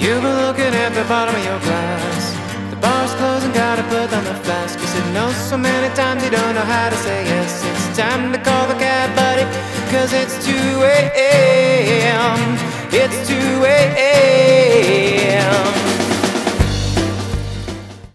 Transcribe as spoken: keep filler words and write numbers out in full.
You've been looking at the bottom of your glass. The bar's closed and gotta put down the flask. You said no so many times you don't know how to say yes. It's time to call the cab, buddy, cause it's two a m It's two a m